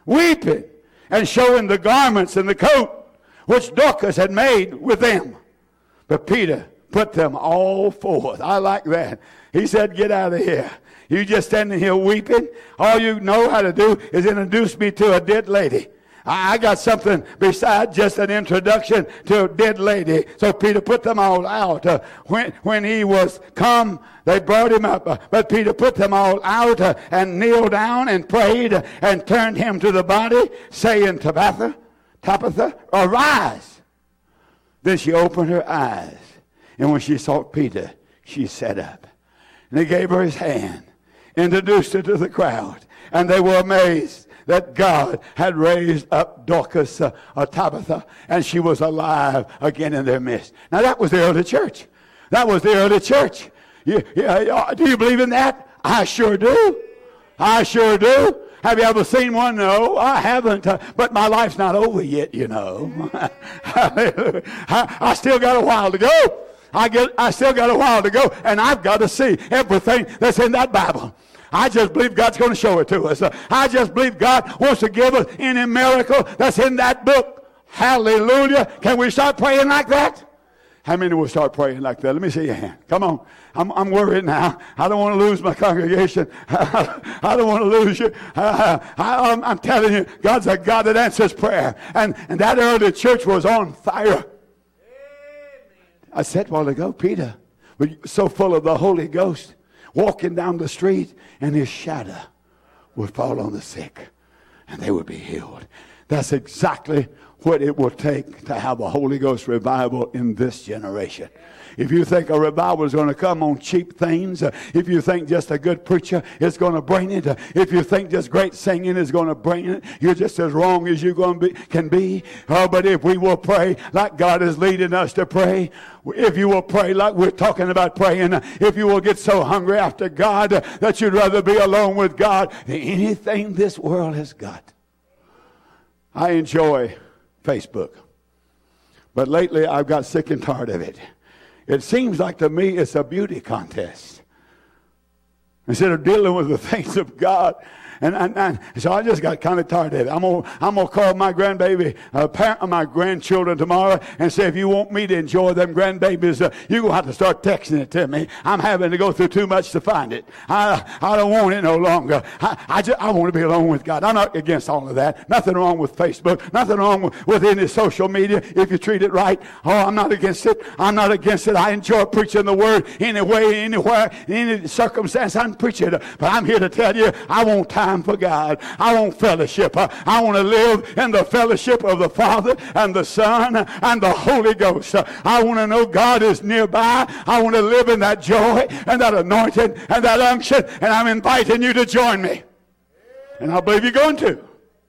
and showing the garments and the coat which Dorcas had made with them. But Peter put them all forth. I like that. He said, get out of here. You just standing here weeping. All you know how to do is introduce me to a dead lady. I got something besides just an introduction to a dead lady. So Peter put them all out. When he was come, they brought him up. But Peter put them all out and kneeled down and prayed and turned him to the body, saying, Tabitha, arise. Then she opened her eyes. And when she saw Peter, she sat up. And he gave her his hand, introduced her to the crowd. And they were amazed that God had raised up Dorcas, Tabitha, and she was alive again in their midst. Now that was the early church. That was the early church. Do you believe in that? I sure do. I sure do. Have you ever seen one? No, I haven't. But my life's not over yet, you know. I still got a while to go. I still got a while to go, and I've got to see everything that's in that Bible. I just believe God's going to show it to us. I just believe God wants to give us any miracle that's in that book. Hallelujah. Can we start praying like that? How many will start praying like that? Let me see your hand. Come on. I'm worried now. I don't want to lose my congregation. I don't want to lose you. I'm telling you, God's a God that answers prayer. And that early church was on fire. I said a while ago, Peter was so full of the Holy Ghost, walking down the street, and his shadow would fall on the sick, and they would be healed. That's exactly what it will take to have a Holy Ghost revival in this generation. If you think a revival is going to come on cheap things, if you think just a good preacher is going to bring it, if you think just great singing is going to bring it, you're just as wrong as you can be. But if we will pray like God is leading us to pray, if you will pray like we're talking about praying, if you will get so hungry after God that you'd rather be alone with God than anything this world has got. I enjoy Facebook, but lately I've got sick and tired of it. It seems like to me it's a beauty contest instead of dealing with the things of God. And so I just got kind of tired of it. I'm gonna call my grandbaby, parent of my grandchildren tomorrow, and say, if you want me to enjoy them grandbabies, you're gonna have to start texting it to me. I'm having to go through too much to find it. I don't want it no longer. I want to be alone with God. I'm not against all of that. Nothing wrong with Facebook. Nothing wrong with any social media if you treat it right. Oh, I'm not against it. I'm not against it. I enjoy preaching the word anyway, anywhere, in any circumstance. I'm preaching it. But I'm here to tell you, I want time for God. I want fellowship. I want to live in the fellowship of the Father and the Son and the Holy Ghost. I want to know God is nearby. I want to live in that joy and that anointing and that unction, and I'm inviting you to join me. And I believe you're going to.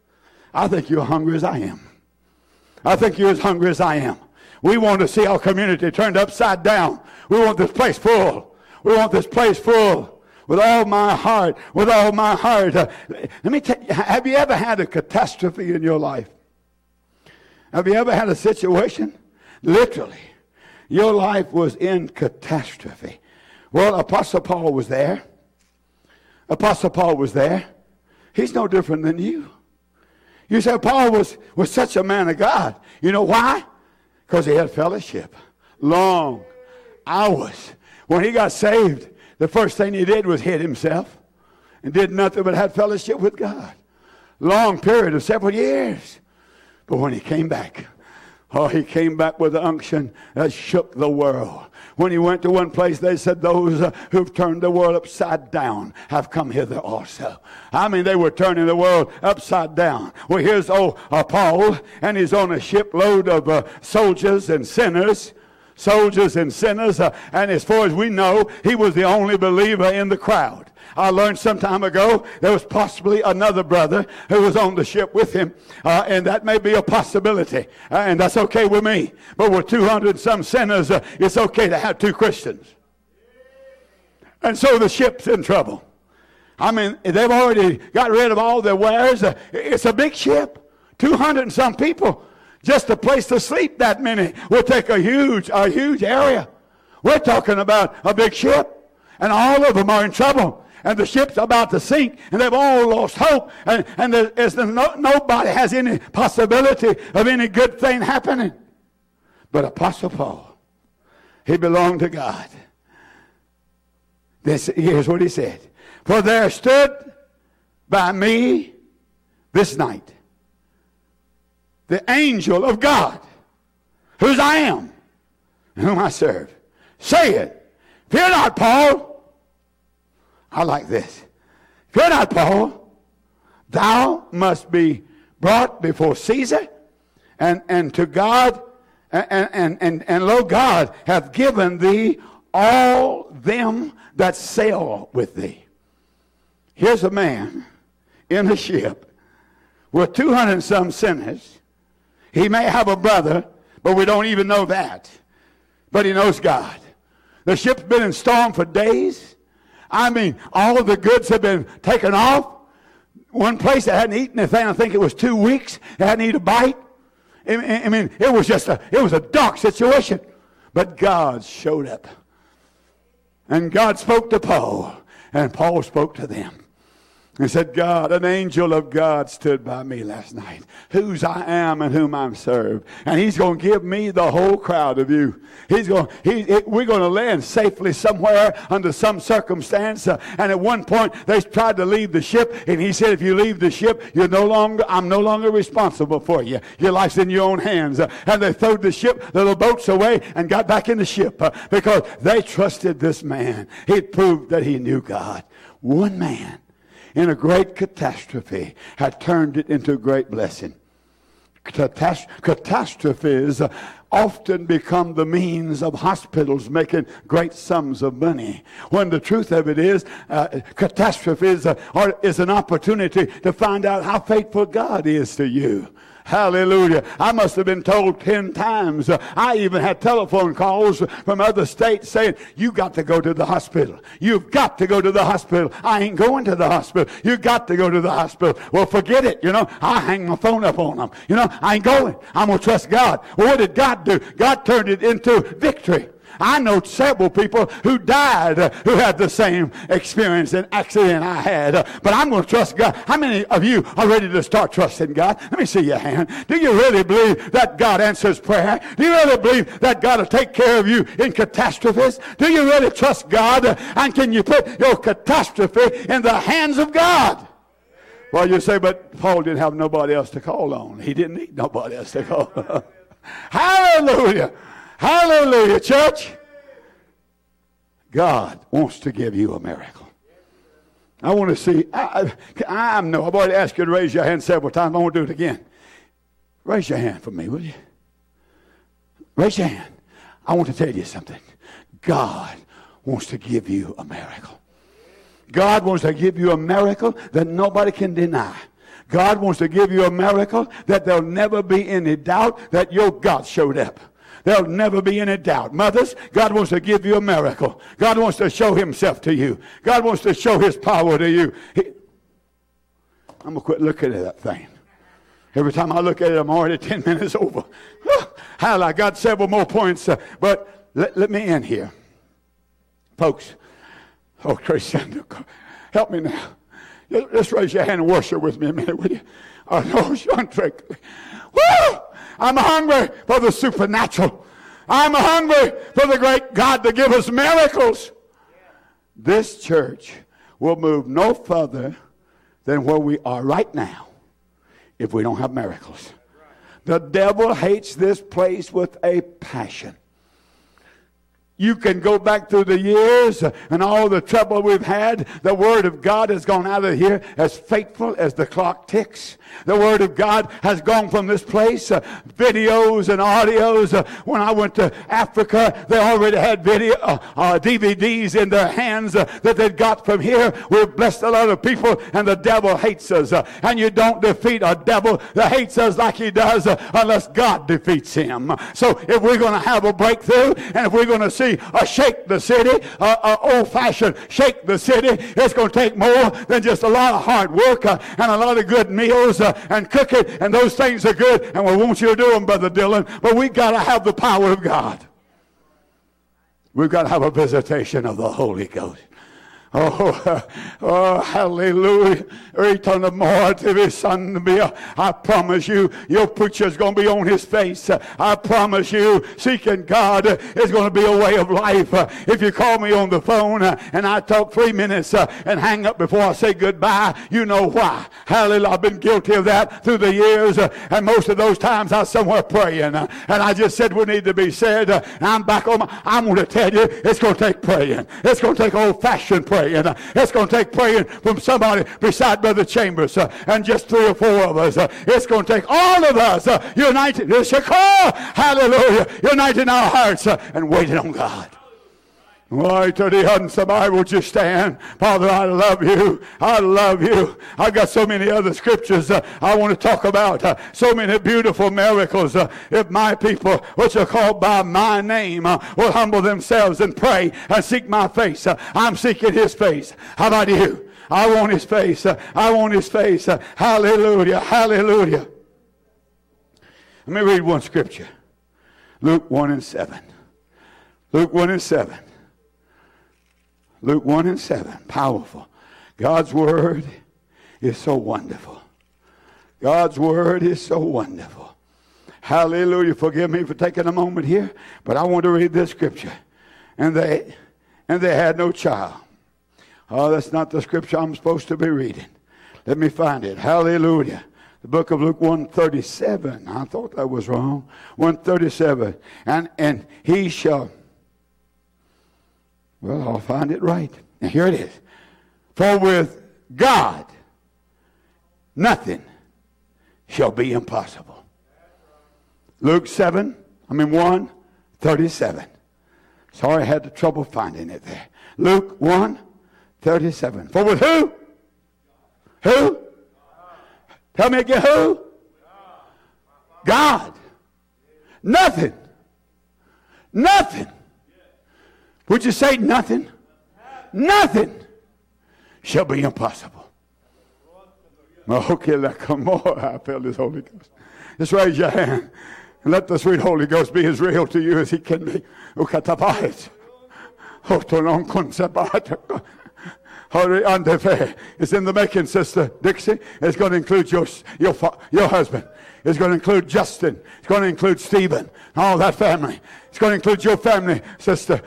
I think you're hungry as I am. I think you're as hungry as I am. We want to see our community turned upside down. We want this place full. We want this place full. With all my heart, with all my heart. Let me tell you, have you ever had a catastrophe in your life? Have you ever had a situation? Literally, your life was in catastrophe. Well, Apostle Paul was there. Apostle Paul was there. He's no different than you. You say Paul was such a man of God. You know why? Because he had fellowship. Long hours. When he got saved, the first thing he did was hid himself and did nothing but have fellowship with God. Long period of several years. But when he came back, he came back with the unction that shook the world. When he went to one place, they said, those who've turned the world upside down have come hither also. I mean, they were turning the world upside down. Well, here's Paul, and he's on a shipload of soldiers and sinners. And as far as we know, he was the only believer in the crowd. I learned some time ago there was possibly another brother who was on the ship with him, and that may be a possibility, and that's okay with me. But with 200 and some sinners, it's okay to have two Christians. And so the ship's in trouble. I mean, they've already got rid of all their wares. It's a big ship, 200 and some people. Just a place to sleep, that many will take a huge area. We're talking about a big ship, and all of them are in trouble. And the ship's about to sink, and they've all lost hope. And nobody has any possibility of any good thing happening. But Apostle Paul, he belonged to God. Here's what he said. For there stood by me this night the angel of God, whose I am, and whom I serve, saying, fear not, Paul. I like this. Fear not, Paul. Thou must be brought before Caesar, and to God, and lo, God hath given thee all them that sail with thee. Here's a man in a ship with 200 and some sinners. He may have a brother, but we don't even know that. But he knows God. The ship's been in storm for days. I mean, all the goods have been taken off. One place that hadn't eaten anything, I think it was 2 weeks, they hadn't eaten a bite. I mean, it was a dark situation. But God showed up. And God spoke to Paul, and Paul spoke to them. He said, God, an angel of God stood by me last night, whose I am and whom I'm served. And he's going to give me the whole crowd of you. We're going to land safely somewhere under some circumstance. And at one point, they tried to leave the ship. And he said, if you leave the ship, I'm no longer responsible for you. Your life's in your own hands. And they threw the little boats away and got back in the ship because they trusted this man. He proved that he knew God. One man in a great catastrophe had turned it into a great blessing. Catastrophes often become the means of hospitals making great sums of money, when the truth of it is catastrophes is an opportunity to find out how faithful God is to you. Hallelujah. I must have been told 10 times. I even had telephone calls from other states saying, you got to go to the hospital. You've got to go to the hospital. I ain't going to the hospital. You got to go to the hospital. Well, forget it. I hang my phone up on them. I ain't going. I'm going to trust God. Well, what did God do? God turned it into victory. I know several people who died who had the same experience and accident I had. But I'm going to trust God. How many of you are ready to start trusting God? Let me see your hand. Do you really believe that God answers prayer? Do you really believe that God will take care of you in catastrophes? Do you really trust God? And can you put your catastrophe in the hands of God? Well, you say, but Paul didn't have nobody else to call on. He didn't need nobody else to call on. Hallelujah. Hallelujah, church. God wants to give you a miracle. I want to see. I've already asked you to raise your hand several times. I won't do it again. Raise your hand for me, will you? Raise your hand. I want to tell you something. God wants to give you a miracle. God wants to give you a miracle that nobody can deny. God wants to give you a miracle that there'll never be any doubt that your God showed up. There'll never be any doubt. Mothers, God wants to give you a miracle. God wants to show himself to you. God wants to show his power to you. I'm going to quit looking at that thing. Every time I look at it, I'm already 10 minutes over. Hell, I got several more points, but let me end here. Folks, Christian, help me now. Just raise your hand and worship with me a minute, will you? Woo! I'm hungry for the supernatural. I'm hungry for the great God to give us miracles. This church will move no further than where we are right now if we don't have miracles. The devil hates this place with a passion. You can go back through the years and all the trouble we've had. The Word of God has gone out of here as faithful as the clock ticks. The Word of God has gone from this place. Videos and audios. When I went to Africa, they already had DVDs in their hands that they'd got from here. We've blessed a lot of people, and the devil hates us. And you don't defeat a devil that hates us like he does unless God defeats him. So if we're going to have a breakthrough, and if we're going to see shake the city, old-fashioned shake the city, it's going to take more than just a lot of hard work and a lot of good meals and cooking, and those things are good, and we want you to do them, Brother Dylan, but we've got to have the power of God. We've got to have a visitation of the Holy Ghost. Oh, hallelujah. I promise you, your preacher's going to be on his face. I promise you, seeking God is going to be a way of life. If you call me on the phone and I talk 3 minutes and hang up before I say goodbye, you know why. Hallelujah. I've been guilty of that through the years, and most of those times I was somewhere praying, and I just said what needed to be said, and I'm back on I'm going to tell you, it's going to take praying. It's going to take old-fashioned praying. It's going to take praying from somebody beside Brother Chambers and just 3 or 4 of us. It's going to take all of us united. Hallelujah. United in our hearts and waiting on God. Why, to the end, somebody would you stand? Father, I love you. I love you. I've got so many other scriptures I want to talk about. So many beautiful miracles. If my people, which are called by my name, will humble themselves and pray and seek my face. I'm seeking his face. How about you? I want his face. I want his face. Hallelujah. Hallelujah. Let me read one scripture. Luke 1:7. Luke 1:7. Luke 1:7. Powerful. God's word is so wonderful. God's word is so wonderful. Hallelujah. Forgive me for taking a moment here, but I want to read this scripture. And they had no child. Oh, that's not the scripture I'm supposed to be reading. Let me find it. Hallelujah. The book of Luke 1:37. I thought that was wrong. 1:37. And he shall... Well, I'll find it right. Now here it is. For with God, nothing shall be impossible. Luke 1:37. Sorry I had the trouble finding it there. Luke 1:37. For with who? Who? Tell me again, who? God. Nothing. Nothing. Would you say nothing? Nothing shall be impossible. Okay, come on. I feel this Holy Ghost. Just raise your hand and let the sweet Holy Ghost be as real to you as he can be. It's in the making, Sister Dixie. It's going to include your husband. It's going to include Justin. It's going to include Stephen. All that family. It's going to include your family, Sister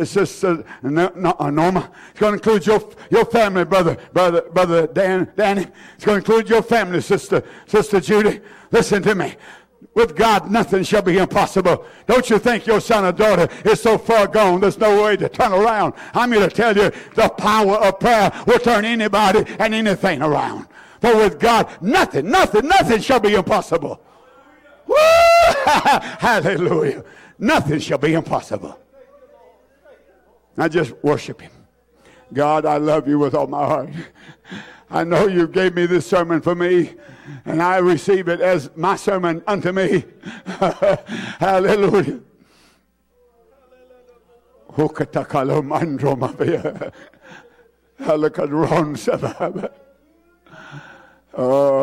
Norma. It's going to include your family, Brother Danny. It's going to include your family, Sister Judy. Listen to me. With God, nothing shall be impossible. Don't you think your son or daughter is so far gone, there's no way to turn around? I'm here to tell you, the power of prayer will turn anybody and anything around. For with God, nothing shall be impossible. Woo! Hallelujah. Nothing shall be impossible. Now just worship him. God, I love you with all my heart. I know you gave me this sermon for me, and I receive it as my sermon unto me. Hallelujah. Oh,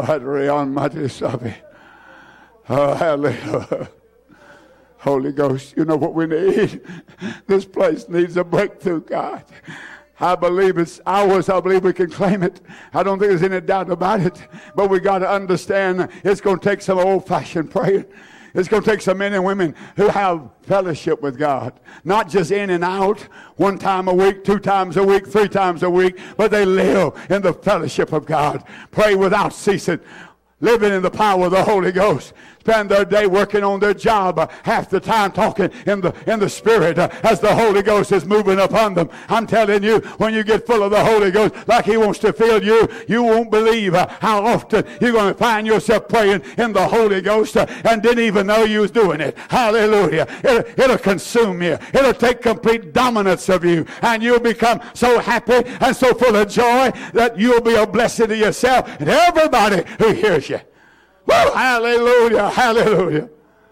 hallelujah. Holy Ghost, you know what we need. This place needs a breakthrough, God. I believe it's ours. I believe we can claim it. I don't think there's any doubt about it. But we got to understand it's going to take some old-fashioned praying. It's going to take some men and women who have fellowship with God. Not just in and out, 1 time a week, 2 times a week, 3 times a week, but they live in the fellowship of God. Pray without ceasing. Living in the power of the Holy Ghost. Spend their day working on their job, half the time talking in the Spirit as the Holy Ghost is moving upon them. I'm telling you, when you get full of the Holy Ghost like he wants to fill you, you won't believe how often you're going to find yourself praying in the Holy Ghost and didn't even know you was doing it. Hallelujah. It'll consume you. It'll take complete dominance of you, and you'll become so happy and so full of joy that you'll be a blessing to yourself and everybody who hears you. Woo! Hallelujah, hallelujah.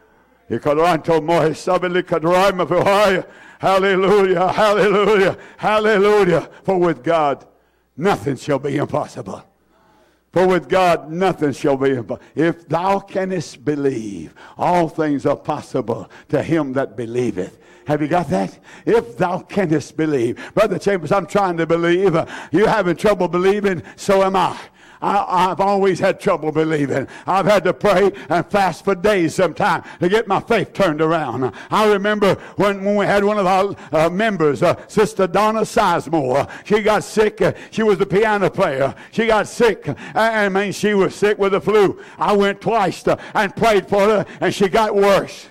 Hallelujah, hallelujah, hallelujah. For with God, nothing shall be impossible. For with God, nothing shall be impossible. If thou canst believe, all things are possible to him that believeth. Have you got that? If thou canst believe. Brother Chambers, I'm trying to believe. You're having trouble believing, so am I. I've always had trouble believing. I've had to pray and fast for days sometimes to get my faith turned around. I remember when we had one of our members, Sister Donna Sizemore. She got sick. She was the piano player. She got sick. She was sick with the flu. I went twice and prayed for her, and she got worse.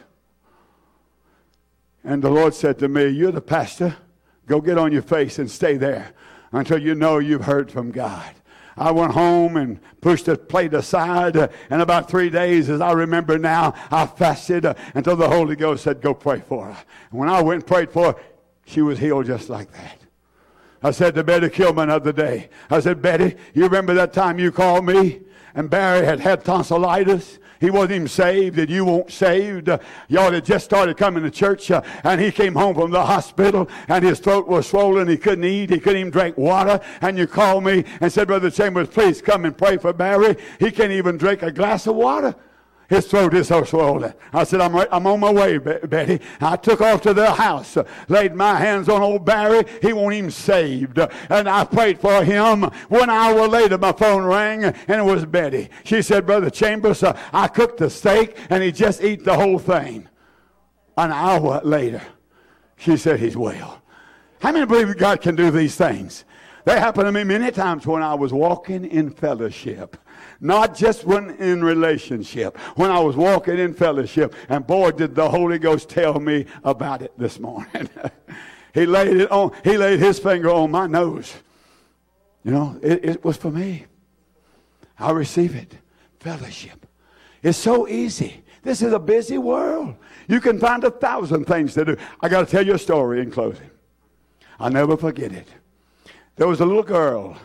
And the Lord said to me, you're the pastor. Go get on your face and stay there until you know you've heard from God. I went home and pushed the plate aside. And about 3 days, as I remember now, I fasted until the Holy Ghost said, go pray for her. And when I went and prayed for her, she was healed just like that. I said to Betty Kilman the other day, I said, Betty, you remember that time you called me and Barry had tonsillitis? He wasn't even saved, and you weren't saved. Y'all had just started coming to church, and he came home from the hospital, and his throat was swollen. He couldn't eat. He couldn't even drink water. And you called me and said, Brother Chambers, please come and pray for Barry. He can't even drink a glass of water. His throat is so swollen. I said, I'm on my way, Betty. I took off to their house, laid my hands on old Barry. He wasn't even saved. And I prayed for him. 1 hour later, my phone rang, and it was Betty. She said, Brother Chambers, I cooked the steak, and he just ate the whole thing. An hour later, she said, he's well. How many believe that God can do these things? They happened to me many times when I was walking in fellowship. Not just when in relationship. When I was walking in fellowship. And boy, did the Holy Ghost tell me about it this morning. He laid his finger on my nose. You know, it was for me. I receive it. Fellowship. It's so easy. This is a busy world. You can find 1,000 things to do. I got to tell you a story in closing. I'll never forget it. There was a little girl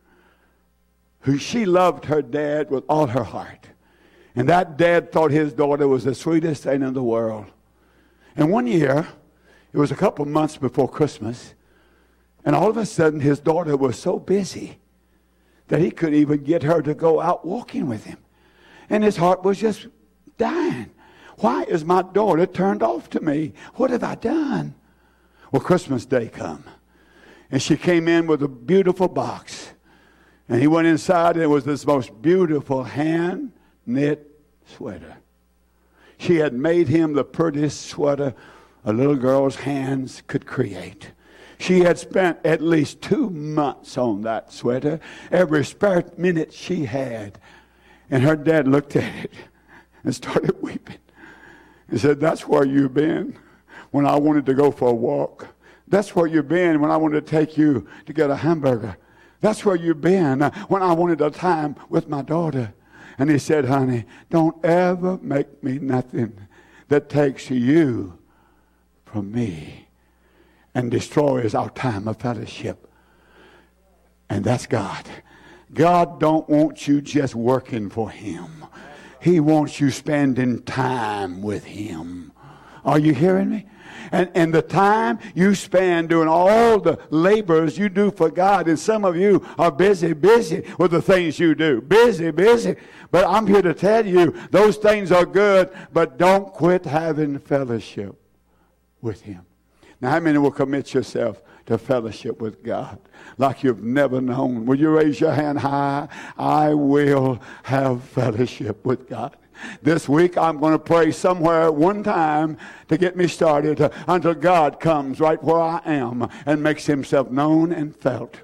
who she loved her dad with all her heart. And that dad thought his daughter was the sweetest thing in the world. And one year, it was a couple of months before Christmas, and all of a sudden his daughter was so busy that he couldn't even get her to go out walking with him. And his heart was just dying. Why is my daughter turned off to me? What have I done? Well, Christmas Day come. And she came in with a beautiful box. And he went inside, and it was this most beautiful hand-knit sweater. She had made him the prettiest sweater a little girl's hands could create. She had spent at least 2 months on that sweater, every spare minute she had. And her dad looked at it and started weeping. He said, that's where you've been when I wanted to go for a walk. That's where you've been when I wanted to take you to get a hamburger. That's where you've been when I wanted a time with my daughter. And he said, honey, don't ever make me nothing that takes you from me and destroys our time of fellowship. And that's God. God don't want you just working for him. He wants you spending time with him. Are you hearing me? And the time you spend doing all the labors you do for God, and some of you are busy with the things you do. Busy. But I'm here to tell you, those things are good, but don't quit having fellowship with him. Now, how many will commit yourself to fellowship with God like you've never known? Will you raise your hand high? I will have fellowship with God. This week I'm going to pray somewhere one time to get me started until God comes right where I am and makes himself known and felt.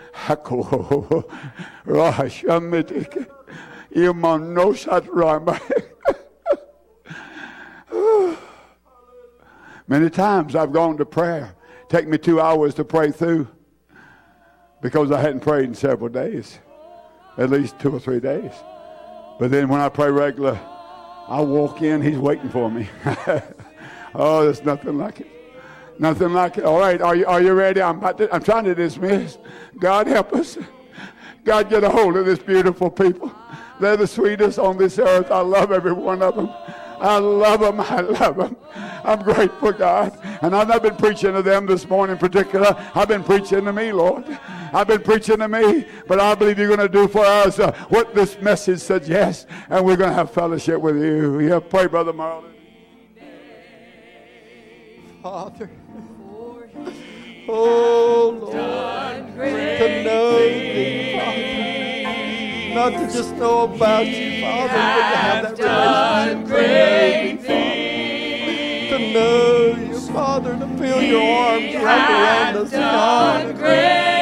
Many times I've gone to prayer. Take me 2 hours to pray through because I hadn't prayed in several days, at least 2 or 3 days. But then when I pray regular, I walk in, he's waiting for me. Oh, there's nothing like it. Nothing like it. All right, are you ready? I'm trying to dismiss. God help us. God, get a hold of this beautiful people. They're the sweetest on this earth. I love every one of them. I love them. I'm grateful, God. And I've not been preaching to them this morning in particular. I've been preaching to me, Lord. I've been preaching to me. But I believe you're going to do for us what this message suggests. And we're going to have fellowship with you. Yeah, pray, Brother Marlon. Father. Oh, Lord. To know thee, Father. Not to just know about you, Father, but to have that relationship. To know you, Father, to feel your arms wrapped around us, God.